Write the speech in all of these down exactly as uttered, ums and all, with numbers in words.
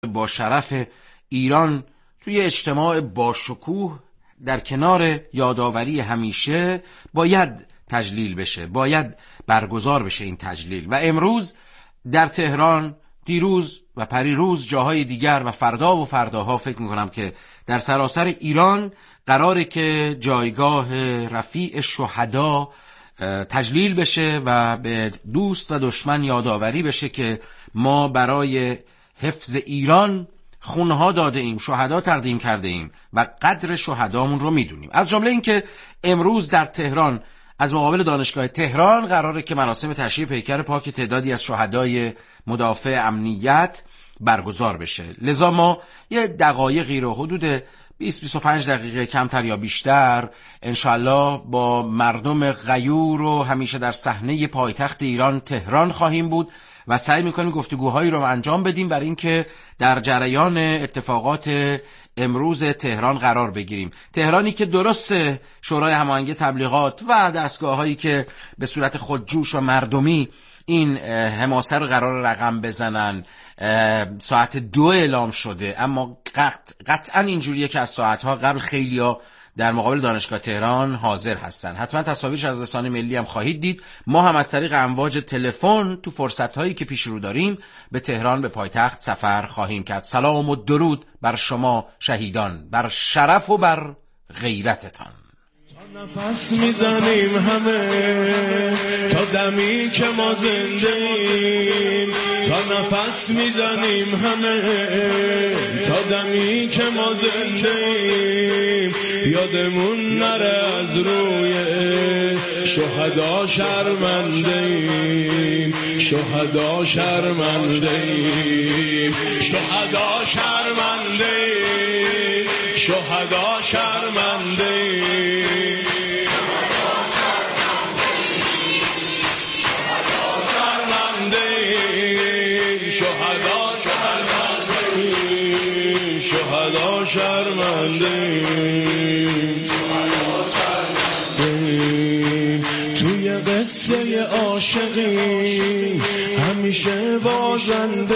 با شرف ایران توی اجتماع با شکوه در کنار یادآوری همیشه باید تجلیل بشه، باید برگزار بشه این تجلیل. و امروز در تهران، دیروز و پریروز جاهای دیگر و فردا و فرداها فکر میکنم که در سراسر ایران قراره که جایگاه رفیع شهدا تجلیل بشه و به دوست و دشمن یادآوری بشه که ما برای حفظ ایران خونها داده ایم، شهدا تقدیم کرده ایم و قدر شهدامون رو میدونیم. از جمله این که امروز در تهران از مقابل دانشگاه تهران قراره که مراسم تشییع پیکر پاک تعدادی از شهدای مدافع امنیت برگزار بشه. لذا ما یه دقایقی رو حدود بیست بیست و پنج دقیقه کمتر یا بیشتر انشالله با مردم غیور و همیشه در صحنه پایتخت ایران تهران خواهیم بود و سعی میکنیم گفتگوهایی رو انجام بدیم برای اینکه در جریان اتفاقات امروز تهران قرار بگیریم. تهرانی که درست شورای هماهنگی تبلیغات و دستگاه‌هایی که به صورت خودجوش و مردمی این حماسه رو قرار رقم بزنن ساعت دو اعلام شده، اما قط... قطعا اینجوریه که از ساعتها قبل خیلیا در مقابل دانشگاه تهران حاضر هستن. حتما تصاویرش از رسانه ملی هم خواهید دید. ما هم از طریق امواج تلفن تو فرصت‌هایی که پیش رو داریم به تهران، به پایتخت سفر خواهیم کرد. سلام و درود بر شما شهیدان، بر شرف و بر غیرتتان. نفس میزنیم همه تا دمی که ما زنده ایم، تا نفس میزنیم همه تا دمی که ما زنده ایم، یادمون نره از روی شهدا شرمنده ایم، شهدا شرمنده ایم، شهدا شرمنده ایم، شهدا شرمنده ایم. شهدا شرمنده توی قصه عاشقی همیشه بازنده،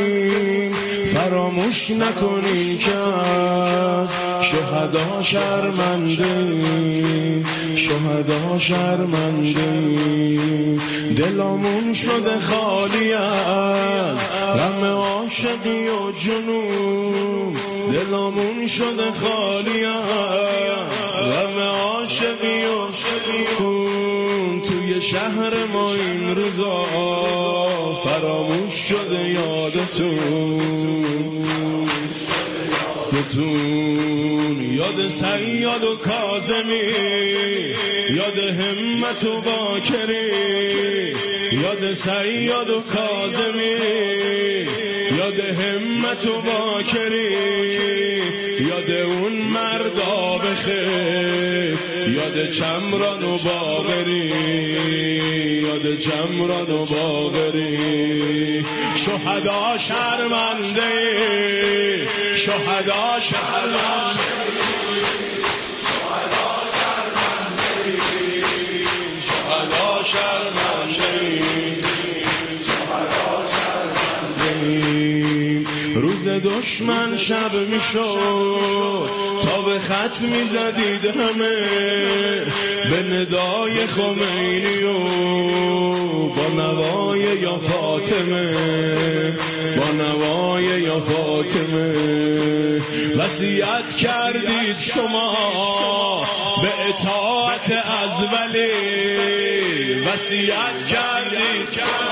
فراموش نکنین که از شهدا شرمنده، شهدا شرمنده. دلامون شده خالی از غم عاشقی و جنون، دلامون شده خالی از غم عاشقی و جنون. توی شهر ما این روزا فراموش شده یادتون، یادتون یاد سیاد و کاظمی، یاد همت و باکری، یاد سیاد و کاظمی، یاد همت و باکری، یاد اون مردا بخیر، یاد چمران و باغری، یاد چمران و باغری. شهدا شرمنده، شهدا شرمنده، شهدا شرمنده، شهدا شرمنده، شهدا شرمنده. روز دشمن شب میشد تا به خط میزدید همه، به ندای خمینی و با نوای یا فاطمه، با نوای یا فاطمه. وصیت کردید شما به اطاعت از ولی، وصیت کردید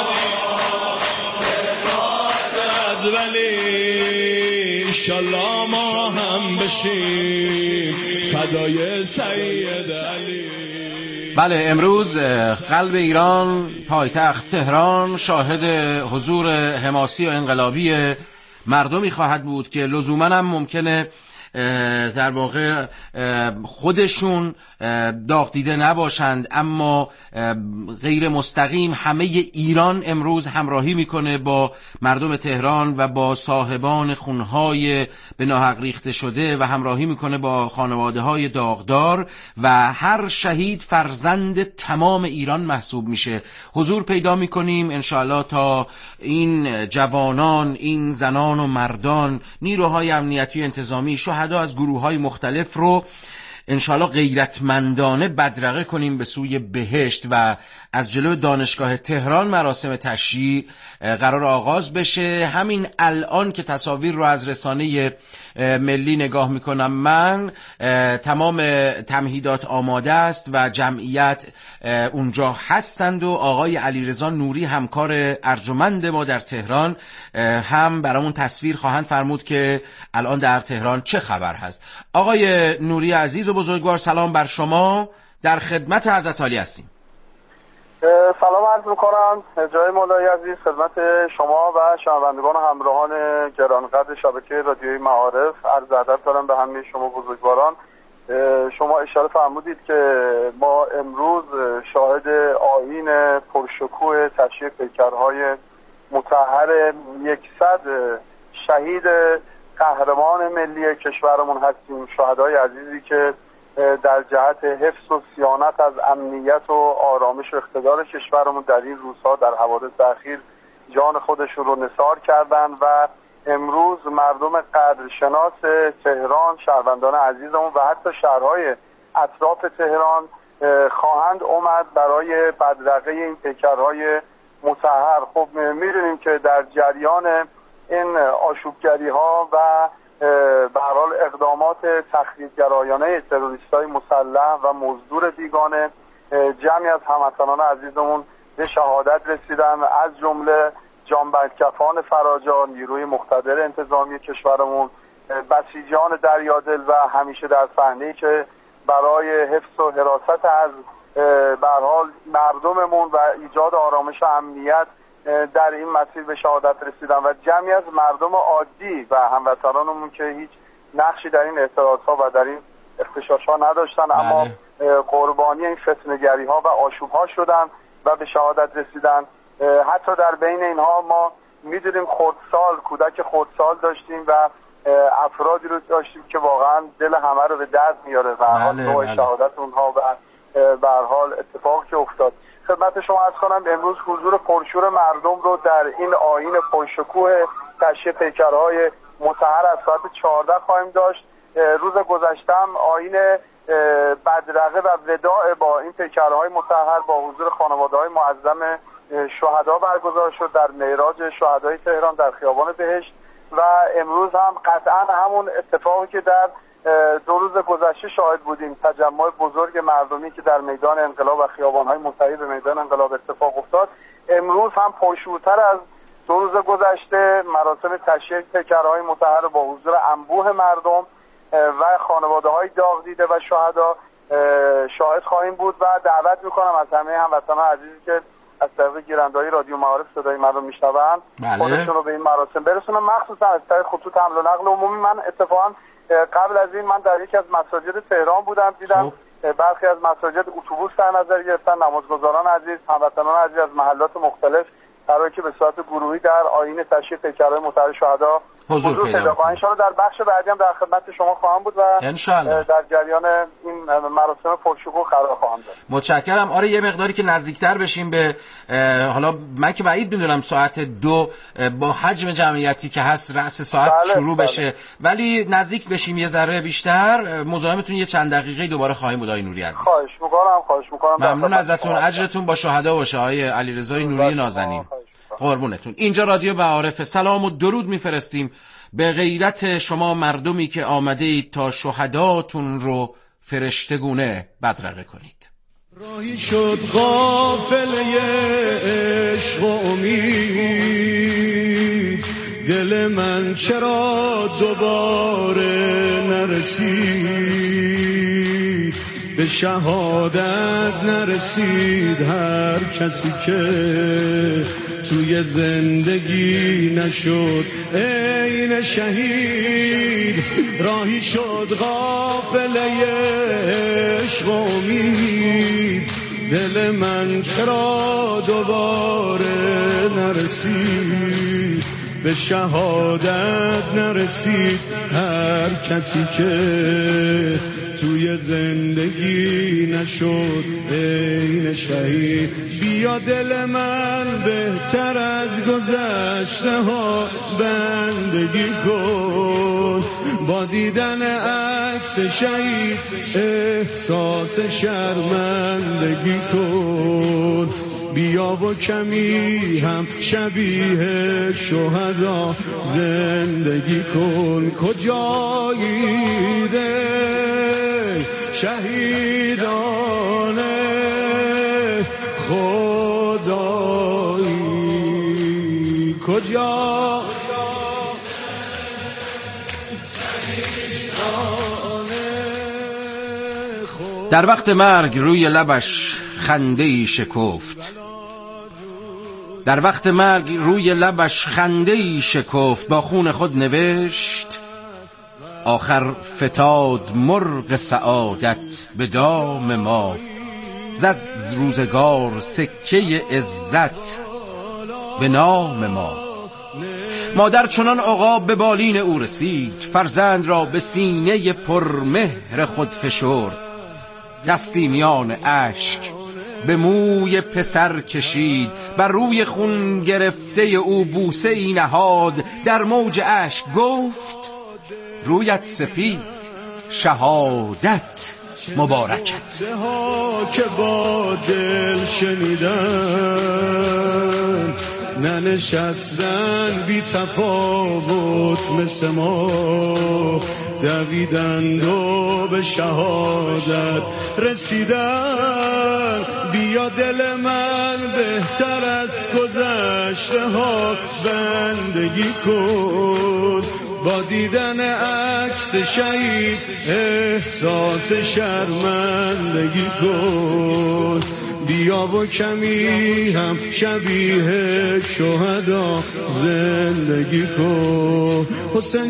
به اطاعت از ولی. انشالله ما هم بشیم فدای سید علی. بله، امروز قلب ایران، پایتخت تهران، شاهد حضور حماسی و انقلابی مردمی خواهد بود که لزوما هم ممکنه در واقع خودشون داغ دیده نباشند، اما غیر مستقیم همه ایران امروز همراهی میکنه با مردم تهران و با صاحبان خونهای به ناحق ریخته شده و همراهی میکنه با خانواده های داغدار و هر شهید فرزند تمام ایران محسوب میشه. حضور پیدا میکنیم انشاءالله تا این جوانان، این زنان و مردان، نیروهای امنیتی و انتظامی، شهدا از گروه‌های مختلف رو انشاءالله غیرتمندانه بدرقه کنیم به سوی بهشت. و از جلو دانشگاه تهران مراسم تشییع قرار آغاز بشه. همین الان که تصاویر رو از رسانه ملی نگاه میکنم من، تمام تمهیدات آماده است و جمعیت اونجا هستند و آقای علیرضا نوری همکار ارجمند ما در تهران هم برامون تصویر خواهند فرمود که الان در تهران چه خبر هست. آقای نوری عزیز و بزرگوار، سلام بر شما، در خدمت حضرت عالی هستیم. سلام عرض میکنم جای مولای عزیز خدمت شما و شنوندگان و همراهان گرانقدر شبکه رادیویی معارف. عرض ادب دارم به همه شما بزرگواران. شما اشاره فرمودید که ما امروز شاهد آیین پرشکوه تشییع پیکرهای مطهر یکصد شهید قهرمان ملی کشورمون هستیم، شهدای عزیزی که در جهت حفظ و صیانت از امنیت و آرامش و اقتدار کشورمون در این روزها در حوادث اخیر جان خودشون رو نثار کردن و امروز مردم قدرشناس تهران، شهروندان عزیزمون و حتی شهرهای اطراف تهران خواهند اومد برای بدرقه این پیکرهای مطهر. خب می‌دونیم که در جریان این آشوبگری ها و به هر حال اقدامات تخریبگرایانه تروریست‌های مسلح و مزدور بیگانه، جمعی از هموطنان عزیزمون به شهادت رسیدن، از جمله جانبندکفان فراجان، نیروی مقتدر انتظامی کشورمون، بسیجان دریادل و همیشه در صحنه‌ای که برای حفظ و حراست از به هر حال مردممون و ایجاد آرامش و امنیت در این مسیر به شهادت رسیدن و جمعی از مردم عادی و هموطنانمون که هیچ نقشی در این اعتراضها و در این اختشاش‌ها نداشتن بله. اما قربانی این فتنه‌گری ها و آشوب ها شدن و به شهادت رسیدن. حتی در بین اینها ما میدونیم خردسال، کودک خردسال داشتیم و افرادی رو داشتیم که واقعا دل همه رو به درد میاره و حال بله. شهادت اونها و به هر حال اتفاقی که افتاد. خدمت شما عرض کنم امروز حضور پرشور مردم رو در این آیین پرشکوه تشییع پیکرهای مطهر از ساعت چهارده خواهیم داشت. روز گذشتم آیین بدرقه و وداع با این پیکرهای مطهر با حضور خانواده‌های معظم شهدا برگزار شد در معراج شهدای تهران در خیابان بهشت و امروز هم قطعا همون اتفاقی که در دو روز گذشته شاهد بودیم، تجمع بزرگ مردمی که در میدان انقلاب و خیابان‌های منتهی به میدان انقلاب اتفاق افتاد، امروز هم پرشورتر از دو روز گذشته مراسم تشییع پیکرهای مطهر با حضور انبوه مردم و خانواده‌های داغ دیده و شهدا شاهد خواهیم بود و دعوت می‌کنم از همه هموطنان عزیزی که از طریق گیرنده‌های رادیو معارف صدای مردم میشنوند بله. خودشون رو به این مراسم برسونن، مخصوصا از طریق خطوط حمل و نقل عمومی. من اتفاقا قبل از این من در یکی از مساجد تهران بودم، دیدم برخی از مساجد اتوبوس در نظر گرفتن، نمازگزاران عزیز، هموطنان عزیز از محلات مختلف قراره که به صورت گروهی در آیین تشییع پیکرهای مطهر شهدا حضور پیدا کنند. ان شاءالله در بخش بعدی هم در خدمت شما خواهم بود و انشالله در جریان این مراسم پرشکوه قرار خواهم داشت. متشکرم. آره یه مقداری که نزدیکتر بشیم به حالا من که بعید میدونم ساعت دو با حجم جمعیتی که هست رأس ساعت بله، شروع بله. بشه، ولی نزدیک بشیم یه ذره بیشتر. مزاحمتون یه چند دقیقه دوباره خواهیم بود آقای نوری عزیز. خواهش می‌کنم خواهش می‌کنم. ممنون ازتون. اجرتون با شهدا باشه آقای علیرضا نوری نازنین. قربونتون. اینجا رادیو معارف. سلام و درود میفرستیم به غیرت شما مردمی که آمده اید تا شهداتون رو فرشتگونه بدرقه کنید. راهی شد قافله عشق و امید، دل من چرا دوباره نرسید، به شهادت نرسید هر کسی که توی زندگی نشد عین شهید. راهی شد قافله عشق و امید، دل من چرا دوباره نرسید به شهادت نرسید. هر کسی که توی زندگی نشد عین شهید. بیا دل من بهتر از گذشته ها بندگی کن، با دیدن عکس شهید احساس شرمندگی کن. بیا و کمی هم شبیه شهدا زندگی کن. کجایی ده شهیدان خدایی، کجا در وقت مرگ روی لبش خنده‌ای شکفت. در وقت مرگ روی لبش خنده‌ای شکفت، با خون خود نوشت آخر فتاد مرغ سعادت به دام ما. زد روزگار سکه عزت به نام ما. مادر چنان عقاب به بالین او رسید، فرزند را به سینه پرمهر خود فشرد. دستی میان اشک به موی پسر کشید، بر روی خون گرفته او بوسه ای نهاد. در موج اشک گفت رویت سپید شهادت مبارکت. که با دل شنیدن ننشستن بی تفاوت مثل ما، دویدند و به شهادت رسیدن. بیا دل من بهتر از گذشته ها بندگی کن، با دیدن عکس شهید احساس شرمندگی کن. بیا و کمی هم شبیه شهدا زندگی کن. حسین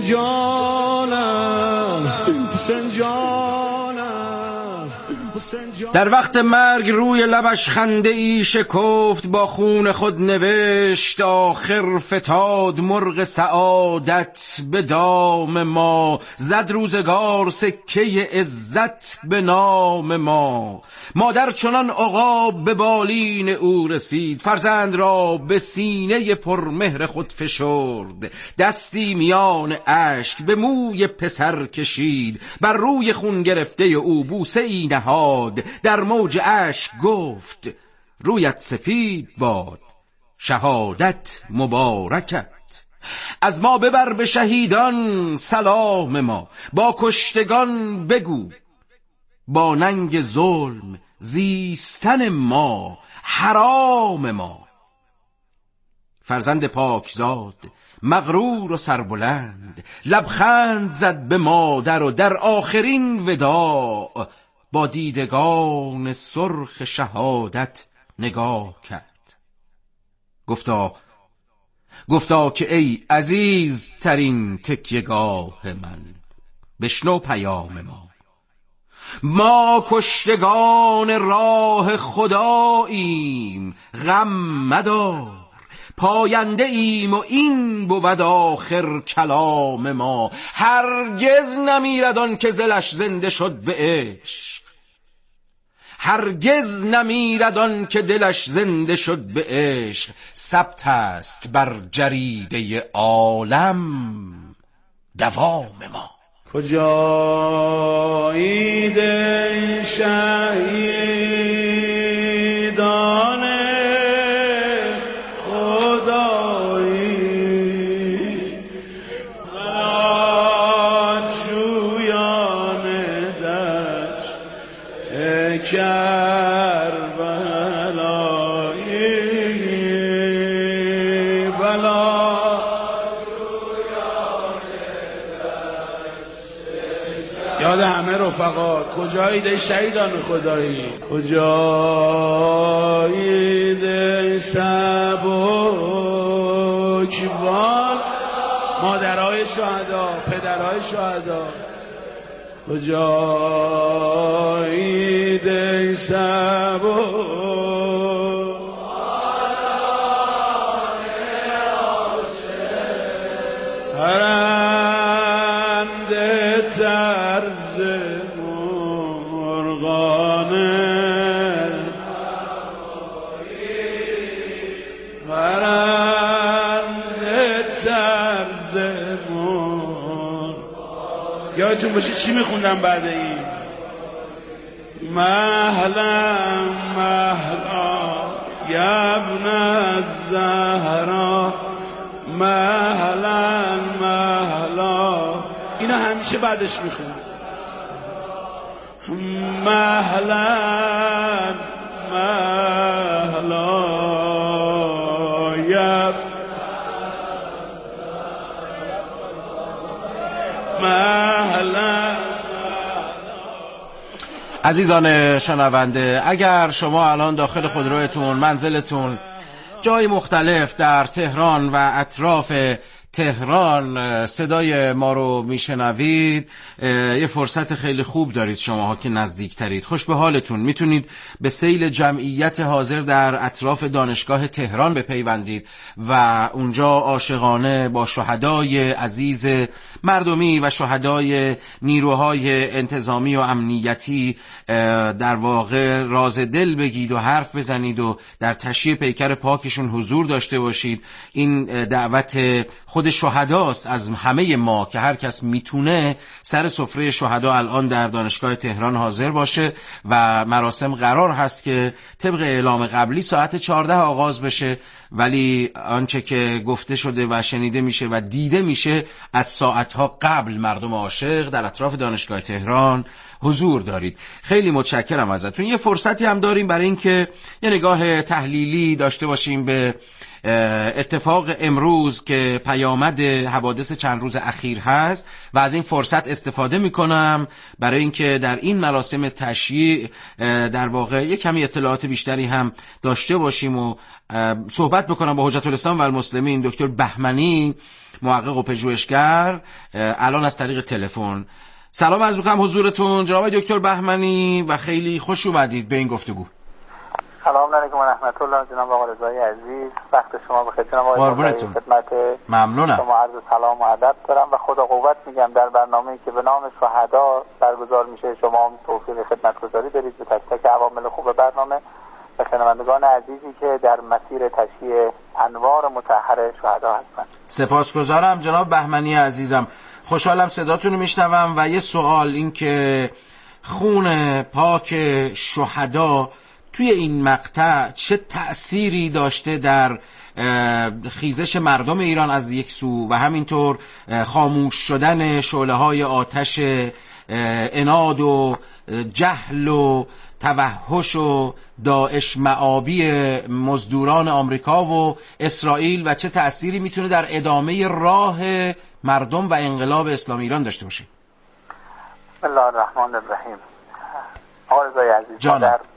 جانم حسین جانم حسین جانم. در وقت مرگ روی لبش خنده‌ای شکفت، با خون خود نوشت آخر فتاد مرغ سعادت به دام ما. زد روزگار سکه عزت به نام ما. مادر چنان عقاب به بالین او رسید، فرزند را به سینه پرمهر خود فشرد. دستی میان اشک به موی پسر کشید، بر روی خون گرفته او بوسه ای نهاد. در موج اشک گفت رویت سپید باد شهادت مبارکت. از ما ببر به شهیدان سلام ما، با کشتگان بگو با ننگ ظلم زیستن ما حرام ما. فرزند پاکزاد مغرور و سربلند لبخند زد به مادر و در آخرین وداع با دیدگان سرخ شهادت نگاه کرد. گفتا گفتا که ای عزیز ترین تکیه‌گاه من، بشنو پیام ما. ما کشتگان راه خداییم، غم مدار پاینده ایم و این بود آخر کلام ما. هرگز نمیرد آن که دلش زنده شد به عشق، هرگز نمیرد آن که دلش زنده شد به عشق. ثبت است بر جریده عالم دوام ما. کجایی ده شهیدان خدایی، راجویان دشت کربلایی، بلا یاد همه رفقا. کجایید ای شهیدان خدایی؟ کجایید ای سبکبار؟ مادرهای شهدا، پدرهای شهدا. کجایید ای سبکبار؟ پرنده طرز مرغانه، پرنده طرز مرغانه. یادتون باشه چی میخوندم بعد این؟ مهلا مهلا یبن الزهرا، مهلا مهلا. اینا همیشه بعدش میخونم. مهلا مهلا یب مهلا. عزیزان شنونده، اگر شما الان داخل خودروتون، منزلتون، جای مختلف در تهران و اطراف تهران صدای ما رو میشنوید، یه فرصت خیلی خوب دارید شماها که نزدیکترید. خوش به حالتون. میتونید به سیل جمعیت حاضر در اطراف دانشگاه تهران بپیوندید و اونجا عاشقانه با شهدای عزیز مردمی و شهدای نیروهای انتظامی و امنیتی در واقع راز دل بگید و حرف بزنید و در تشییع پیکر پاکشون حضور داشته باشید. این دعوت خود شهداست از همه ما که هر کس میتونه سر سفره شهدا الان در دانشگاه تهران حاضر باشه و مراسم قرار هست که طبق اعلام قبلی ساعت چهارده آغاز بشه، ولی آنچه که گفته شده و شنیده میشه و دیده میشه از ساعتها قبل مردم عاشق در اطراف دانشگاه تهران حضور دارید. خیلی متشکرم ازتون. یه فرصتی هم داریم برای اینکه یه نگاه تحلیلی داشته باشیم به اتفاق امروز که پیامد حوادث چند روز اخیر هست و از این فرصت استفاده میکنم برای اینکه در این مراسم تشییع در واقع یک کمی اطلاعات بیشتری هم داشته باشیم و صحبت بکنم با حجت الاسلام و المسلمین دکتر بهمنی، محقق و پژوهشگر، الان از طریق تلفن. سلام عرض می‌کنم حضورتون جناب دکتر بهمنی و خیلی خوش اومدید به این گفتگو. سلام علیکم و رحمت الله جناب آقای رضایی عزیز، وقت شما بخیر جناب آقای رضایی. خدمت ممنونم. شما عرض سلام و ادب دارم و خدا قوت میگم در برنامه‌ای که به نام شهدا برگزار میشه. شما توفیق خدمتگزاری دارید به تک تک عوامل خوب برنامه و شنوندگان عزیزی که در مسیر تشییع انوار مطهر شهدا هستند. سپاسگزارم جناب بهمنی عزیزم. خوشحالم صداتون رو میشنوم و یه سوال، این که خون پاک شهدا توی این مقطع چه تأثیری داشته در خیزش مردم ایران از یک سو و همینطور خاموش شدن شعله‌های آتش عناد و جهل و توحش و داعش معابی مزدوران آمریکا و اسرائیل و چه تأثیری میتونه در ادامه راه مردم و انقلاب اسلامی ایران داشته باشه؟ بسم الله الرحمن الرحیم. آقای رضایی عزیز، ما در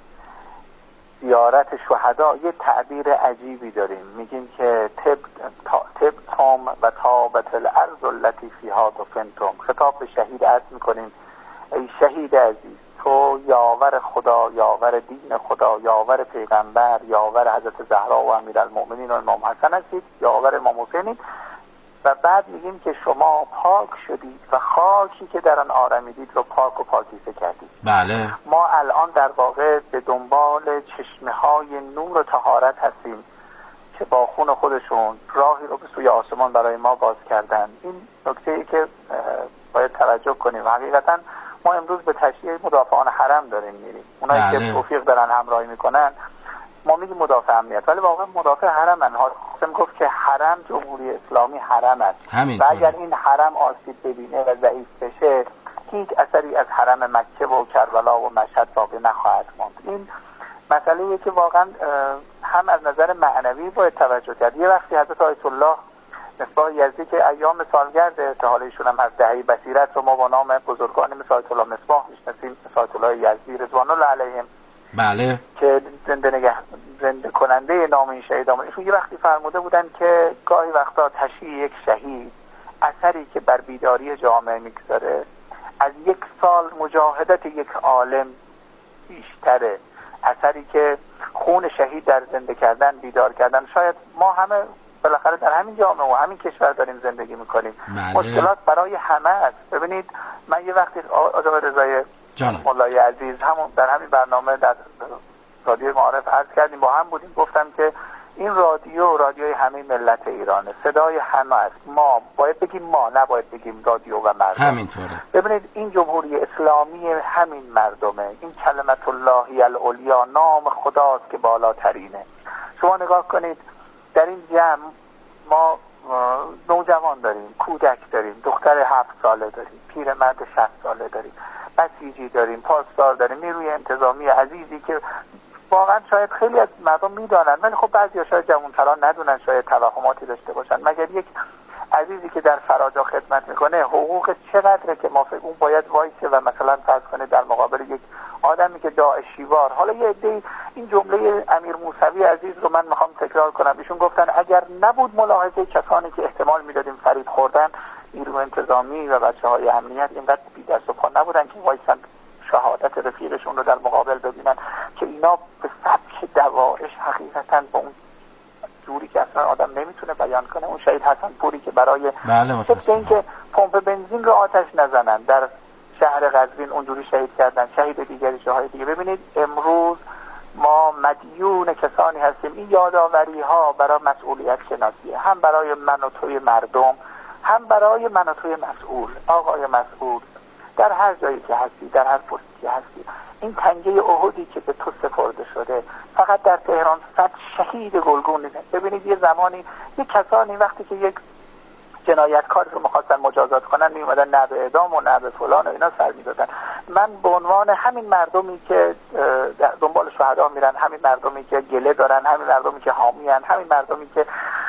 زیارت شهدا یه تعبیر عجیبی داریم، میگیم که تب تبتم و تابت الارض التي فیها دفنتم. خطاب به شهید عرض میکنیم ای شهید عزیز، تو یاور خدا، یاور دین خدا، یاور پیغمبر، یاور حضرت زهرا و امیرالمؤمنین و امام حسن هستید، یاور امام حسینید. و بعد میگیم که شما پاک شدید و خاکی که در آن آرمیدید رو پاک و پاکیزه کردید. بله. ما الان در واقع به دنبال چشمه های نور و طهارت هستیم که با خون خودشون راهی رو به سوی آسمان برای ما باز کردن. این نکته ای که باید توجه کنیم. حقیقتا ما امروز به تشییع مدافعان حرم داریم میریم، اونایی بله. که توفیق دارن همراهی میکنن. ما میگیم مدافع امنیت، ولی واقعا مدافع حرمن. حاکم گفت که حرم جمهوری اسلامی حرم است و اگر این حرم آسیب ببینه و ضعیف بشه هیچ اثری از حرم مکه و کربلا و مشهد باقی نخواهد ماند. این مسئله‌ایه که واقعا هم از نظر معنوی باید توجه کرد. یه وقتی حضرت آیت الله مصباح یزدی که ایام سالگرد که حالا ایشون هم هست دهه بصیرت رو ما با نام بزرگان مثل آیت الله مصباح میشناسیم، مثل آیت الله یزدی رضوان الله علیهم، بله، که زنده نگه زنده کننده نام این شهیدان. ایشون یه وقتی فرموده بودن که گاهی وقتا تشییع یک شهید اثری که بر بیداری جامعه میگذاره از یک سال مجاهدت یک عالم بیشتره. اثری که خون شهید در زنده کردن، بیدار کردن. شاید ما همه بالاخره در همین جامعه و همین کشور داریم زندگی میکنیم. بله. مشکلات برای همه است. ببینید من یه وقتی آقای رضای مولای عزیز همون در همین برنامه در رادیوی معارف عرض کردیم، با هم بودیم، گفتم که این رادیو رادیوی همه ملت ایرانه، صدای همه است. ما باید بگیم ما، نباید بگیم رادیو و مردم. همینطوره. ببینید این جمهوری اسلامی همین مردمه. این کلمت اللهی العلیا، نام خداست که بالاترینه. شما نگاه کنید در این جمع ما نوجوان داریم، کودک داریم، دختر هفت ساله داریم، پیرمرد شصت ساله داریم، بسیجی داریم، پاسدار داریم، نیروی انتظامی عزیزی که واقعا شاید خیلی از مردم میدانن، ولی خب بعضیا شاید جوانتران ندونن، شاید توهماتی داشته باشن. مگر یک عزیزی که در فراجا خدمت میکنه حقوق چقدره که ما فکر اون باید وایسه و مثلا فرض کنه در مقابل یک آدمی که داعشیوار. حالا یه عده این جمله امیر موسوی عزیز رو من میخوام تکرار کنم. ایشون گفتن اگر نبود ملاحظه کسانی که احتمال میدادیم فریب خوردن، نیرو انتظامی و بچهای امنیت اینقدر بی دست و پا نبودن که وایسن شهادت رفیقشون رو در مقابل ببینن که اینا به سبک دواعش حقیقتا با اون جوری که اصلا آدم نمیتونه بیان کنه. اون شهید حسن پوری که برای بله اینکه پمپ بنزین رو آتش نزنن در شهر قزوین اونجوری شهید کردن، شهید دیگری جاهای دیگه. ببینید امروز ما مدیون کسانی هستیم. این یادآوری ها برای مسئولیت شناسیه، هم برای من و توی مردم، هم برای من و توی مسئول. آقای مسئول در هر جایی که هستی، در هر پستی که هستی، این تنگه احدی که به تو سپرده شده، فقط در تهران صد شهید گلگون نیست. ببینید یه زمانی یه کسانی وقتی که یک جنایتکار رو می‌خواستن مجازات کنن میومدن نه به اعدام و نه به فلان و اینا سر می‌دادن. من به عنوان همین مردمی که دنبال شهدا میرن، همین مردمی که گله دارن، همین مردمی که حامیان، همین مردمی که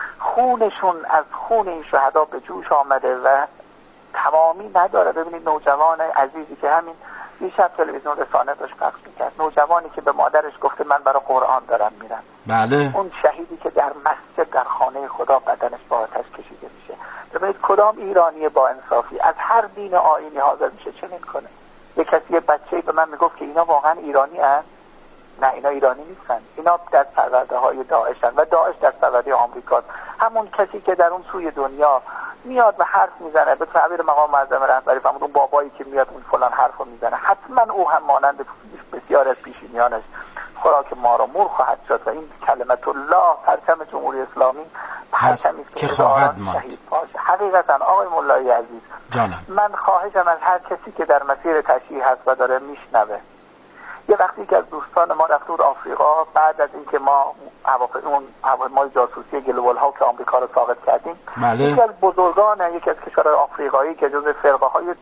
خونشون از خون این شهدا به جوش آمده و تمامی نداره. ببینید نوجوان عزیزی که همین دیشب تلویزیون رسانه داشت پخش می‌کرد، نوجوانی که به مادرش گفته من برای قرآن دارم میرم. بله. اون شهیدی که در مسجد در خانه خدا بدنش با آتش کشیده میشه. ببینید کدام ایرانی با انصافی از هر دین آیینی حاضر میشه چنین کنه؟ یک کسی یه بچه‌ای به من میگفت که اینا واقعا ایرانی هستن؟ نه، اینا ایرانی نیستن. اینا دست پرورده های داعشن و داعش دست پرورده آمریکاست. همون کسی که در اون سوی دنیا میاد و حرف میزنه، به تعبیر مقام معظم رهبری فرمود اون بابایی که میاد اون فلان حرفو میزنه، حتما او هم مانند بسیار از پیشینیانش خوراک ما را مور خواهد شد و این کلمت الله پرچم جمهوری اسلامی پرچمی که خواهد ماند. حقیقتا آقای مولایی عزیز جانم، من خواهشم از هر کسی که در مسیر تشییع هست و داره میشنوه، یه وقتی که از دوستان ما رفت بود آفریقا، بعد از اینکه ما هواپیمای هواپیمای جاسوسی گلوبال ها که آمریکا رو ساقط کردیم، بله. یکی از بزرگان یکی از کشورهای آفریقایی که جزو فرقه های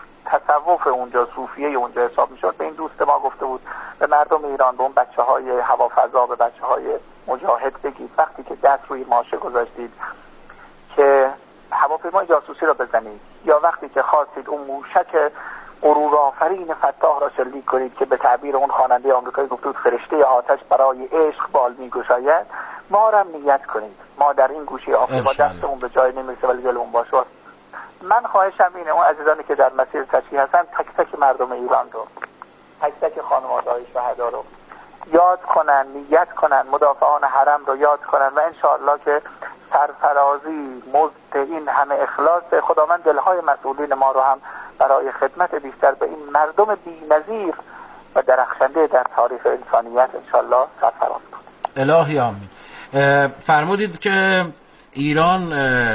تصوف اونجا صوفیه اونجا حساب میشد، به این دوست ما گفته بود به مردم ایران، به اون بچه های هوافضا، به بچه های مجاهد بگید وقتی که دست روی ماشه گذاشتید که هواپیمای جاسوسی رو بزنید، یا وقتی که خواستید اون موشک غرورآفرین فتاح را شلیک کنید که به تعبیر اون خواننده آمریکایی گفته بود فرشته آتش برای عشق بال میگشاید، ما را نیت کنید. ما در این گوشه آفریقا دستمون به جای نمیرسه ولی دلمون باشه. من خواهشم اینه اون عزیزانی که در مسیر تشییع هستن تک تک مردم ایران رو، تک تک خانواده‌های شهدا رو یاد کنن، نیت کنن، مدافعان حرم رو یاد کنن و انشاءالله که سرفرازی مزد این همه اخلاص خداوند دلهای مسئولین ما رو هم برای خدمت بیشتر به این مردم بی‌نظیر و درخشنده در تاریخ انسانیت انشاءالله سرفراز کنه. الهی آمین. فرمودید که ایران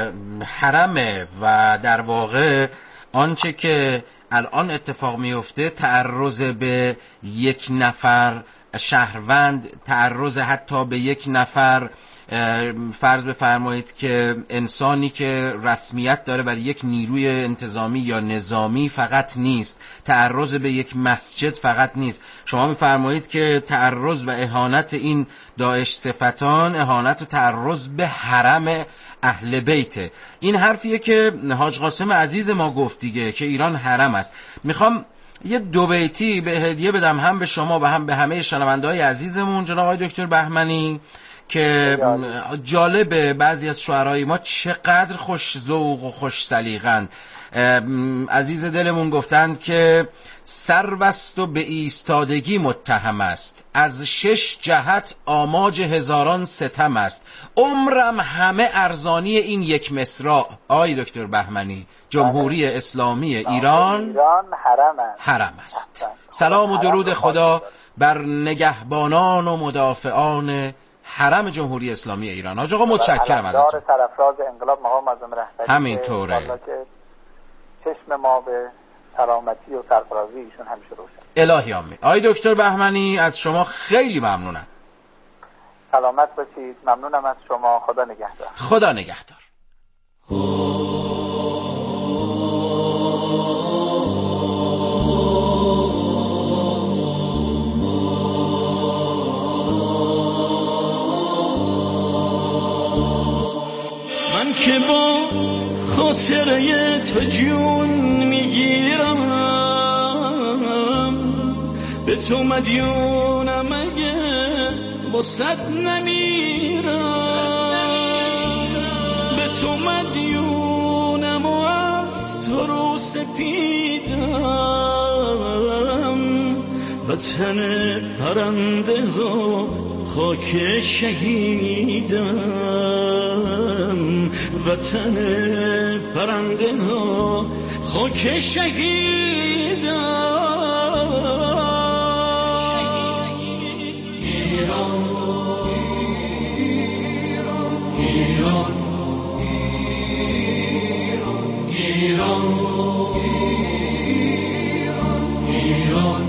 حرمه و در واقع آنچه که الان اتفاق میفته تعرض به یک نفر شهروند، تعرض حتی به یک نفر فرض بفرمایید که انسانی که رسمیت داره برای یک نیروی انتظامی یا نظامی فقط نیست، تعرض به یک مسجد فقط نیست. شما میفرمایید که تعرض و اهانت این داعش صفتان اهانت و تعرض به حرم اهل بیته. این حرفیه که حاج قاسم عزیز ما گفت دیگه که ایران حرم است. میخوام یه دو بیتی به هدیه بدم هم به شما و هم به همه شنونده‌های عزیزمون جناب آقای دکتر بهمنی که جالبه بعضی از شعرهای ما چقدر خوش ذوق و خوش سلیقه‌اند. عزیز دلمون گفتند که سروست و به ایستادگی متهم است، از شش جهت آماج هزاران ستم است، عمرم همه ارزانی این یک مصرع. آقای دکتر بهمنی، جمهوری اسلامی ایران ایران حرم است. حرم است. سلام و درود خدا بر نگهبانان و مدافعان حرم جمهوری اسلامی ایران. حاج آقا متشکرم ازتون. سرفراز انقلاب مقام معظم رهبری همینطوره. چشم ما به سلامتی و سرفرازی ایشون همیشه روشن. الهی آمین. آقای دکتر بهمنی از شما خیلی ممنونم. سلامت باشید. ممنونم از شما. خدا نگهدار. خدا نگهدار. من که با خاطره تو جون میگیرم، به تو مدیونم، اگه با صد نمیرم، به تو مدیونم و از تو رو سپیدم، وطن پرنده ها خاک شهیدم، وطن پرنده ها خاک شهیدم. ایران ایران ایران ایران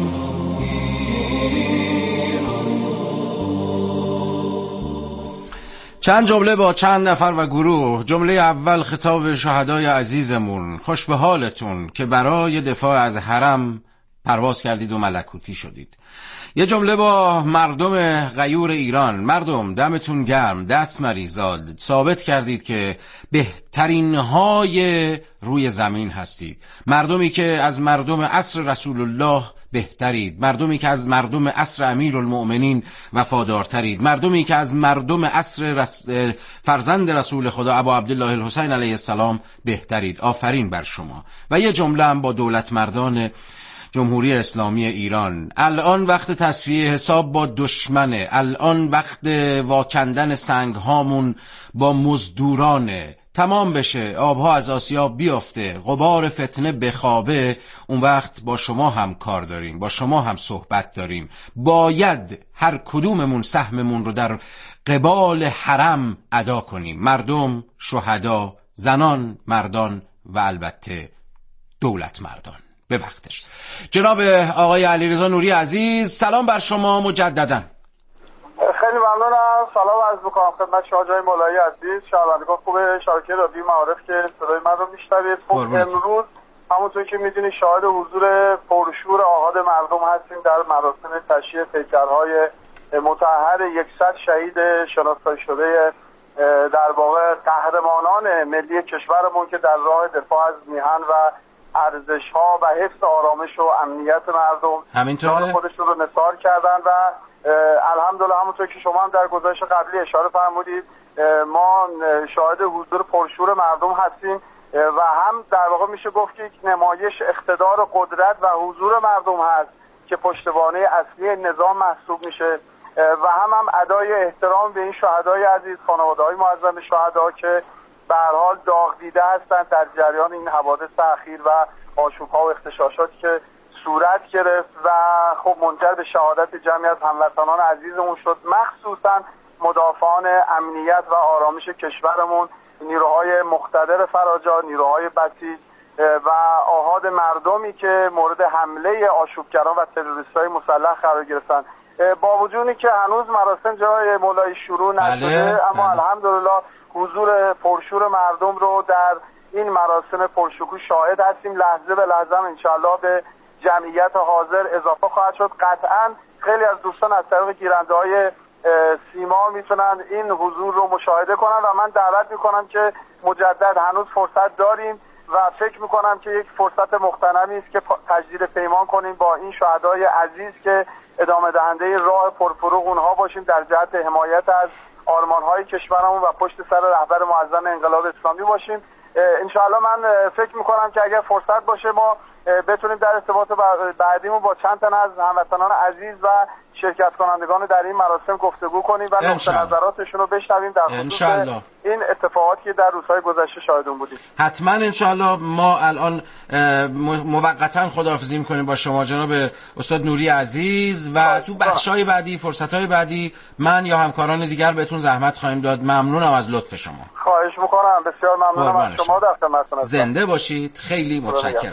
چند جمله با چند نفر و گروه. جمله اول خطاب شهدای عزیزمون، خوش به حالتون که برای دفاع از حرم پرواز کردید و ملکوتی شدید. یه جمله با مردم غیور ایران، مردم دمتون گرم، دست مریزاد، ثابت کردید که بهترین های روی زمین هستید، مردمی که از مردم عصر رسول الله بهترید، مردمی که از مردم عصر امیرالمؤمنین وفادارترید، مردمی که از مردم عصر رس... فرزند رسول خدا ابا عبدالله الحسین علیه السلام بهترید. آفرین بر شما. و یه جمله هم با دولت مردان جمهوری اسلامی ایران، الان وقت تصفیه حساب با دشمنه، الان وقت واکندن سنگ هامون با مزدورانه، تمام بشه، آبها از آسیاب بیافته، غبار فتنه بخوابه، اون وقت با شما هم کار داریم، با شما هم صحبت داریم. باید هر کدوممون سهممون رو در قبال حرم ادا کنیم، مردم، شهدا، زنان، مردان و البته دولت مردان به وقتش. جناب آقای علیرضا نوری عزیز، سلام بر شما مجددا. خیلی ممنونم. سلام عرض می‌کنم خدمت شما جای مولایی عزیز، شنوندگان خوب شبکه رادیو معارف که صدای من رو میشنوید. خب امروز همونطور که میدونید شاهد حضور پرشور آحاد مردم هستیم در مراسم تشییع پیکرهای مطهر صد شهید شناسایی شده در واقع قهرمانان ملی کشورمون که در راه دفاع از میهن و ارزش‌ها و حفظ آرامش و امنیت مردم همینطوره خودشون رو نثار کردن و الحمدلله همونطور که شما هم در گزارش قبلی اشاره فرمودید ما شاهد حضور پرشور مردم هستیم و هم در واقع میشه گفت که نمایش اقتدار و قدرت و حضور مردم هست که پشتوانه اصلی نظام محسوب میشه و هم هم ادای احترام به این شهدای عزیز، خانواده‌های معظم شهدا که به هر حال داغ دیده هستند در جریان این حوادث اخیر و آشوب‌ها و اغتشاشاتی که صورت گرفت و خب منجر به شهادت جمعی از هموطنان عزیزمون شد، مخصوصا مدافعان امنیت و آرامش کشورمون، نیروهای مقتدر فراجا، نیروهای بسیج و آحاد مردمی که مورد حمله آشوبگران و تروریست‌های مسلح قرار گرفتن. با وجودی که هنوز مراسم جای مولایی شروع نشده، اما الحمدلله حضور پرشور مردم رو در این مراسم پرشکوه شاهد هستیم. لحظه به لحظه هم انشاءالله به جمعیت حاضر اضافه خواهد شد. قطعا خیلی از دوستان از طریق گیرنده های سیما میتونن این حضور رو مشاهده کنن و من دعوت میکنم که مجدد هنوز فرصت داریم و فکر میکنم که یک فرصت مغتنمی است که تجدید پیمان کنیم با این شهدای عزیز که ادامه دهنده راه پرفروغ اونها باشیم در جهت حمایت از آرمانهای کشورمون و پشت سر رهبر معظم انقلاب اسلامی باشیم. انشاءالله من فکر میکنم که اگر فرصت باشه ما بتونیم در ارتباط بعدیمون با چند تن از هموطنان عزیز و شرکت کنندگان در این مراسم گفتگو کنیم و نقطه نظراتشون رو بشنویم در خصوص این اتفاقاتی که در روزهای گذشته شاهدون بودیم. حتما انشاءالله. ما الان موقتا خداحافظی میکنیم با شما جناب استاد نوری عزیز و تو بخشای بعدی، فرصتهای بعدی من یا همکاران دیگر بهتون زحمت خواهیم داد. ممنونم از لطف شما. خواهش میکنم، بسیار ممنونم از شما. در خدمتتون هستم. زنده باشید. خیلی متشکرم.